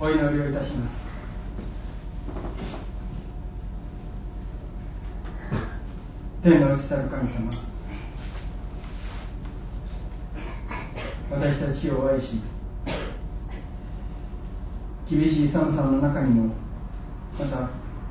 お祈りをいたします。天の内たる神様、私たちを愛し、厳しい寒さの中にも、また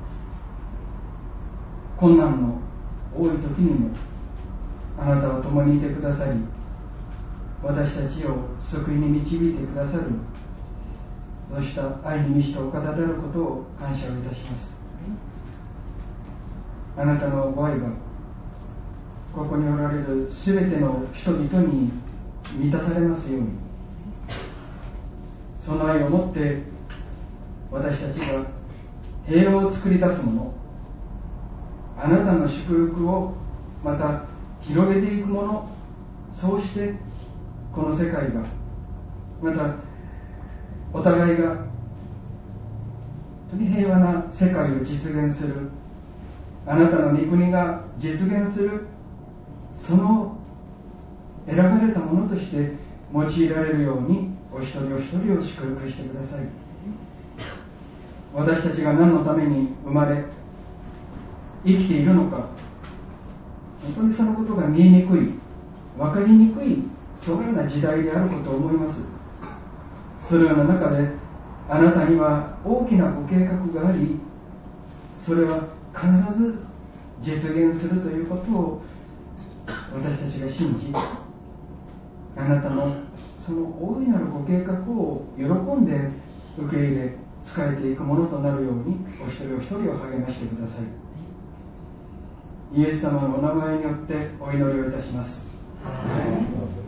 困難の多い時にもあなたは共にいてくださり、私たちを救いに導いてくださる、そうした愛に満ちたお方であることを感謝をいたします。あなたのご愛がここにおられるすべての人々に満たされますように、その愛をもって私たちが平和を作り出すもの、あなたの祝福をまた広げていくもの、そうしてこの世界が、またお互いが本当に平和な世界を実現する、あなたの御国が実現する、その選ばれたものとして用いられるようにお一人お一人を祝福してください。私たちが何のために生まれ生きているのか、本当にそのことが見えにくい、分かりにくい、そのような時代であることを思います。そのような中であなたには大きなご計画があり、それは必ず実現するということを私たちが信じ、あなたのその大いなるご計画を喜んで受け入れ仕えていくものとなるように、お一人お一人を励ましてください。イエス様のお名前によってお祈りをいたします。